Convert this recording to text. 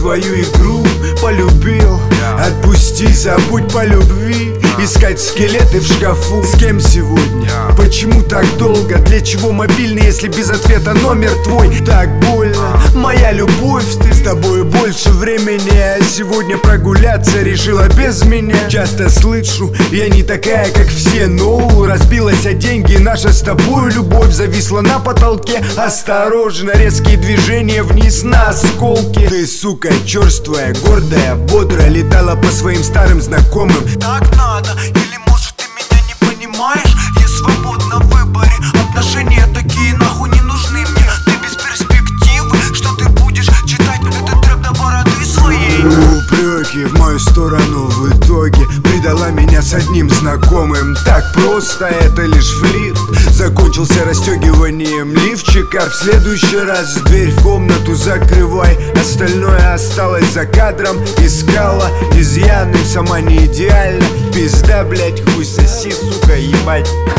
твою игру полюбил. Отпусти, забудь по любви. Искать скелеты в шкафу. С кем сегодня? Почему так долго? Для чего мобильный, если без ответа номер твой? Так больно, моя любовь, ты с тобой больше времени. А сегодня прогуляться решила без меня. Часто слышу, я не такая, как все. Но разбилась о деньги, наша с тобой любовь зависла на потолке. Осторожно, резкие движения вниз на осколки. Ты, сука, черствая, гордая, бодрая, летала по своим старым знакомым. Так надо, или может ты меня не понимаешь? Я свободна в выборе, отношения такие нахуй не нужны мне. Ты без перспективы, что ты будешь читать этот рэп до бороды своей? Упреки в мою сторону в итоге предала меня с одним знакомым. Так просто, это лишь флирт. Закончился расстегиванием лифчика. В следующий раз дверь в комнату закрывай. Остальное осталось за кадром. Искала изъяны, сама не идеальна. Пизда, блять, хуй соси, сука, ебать.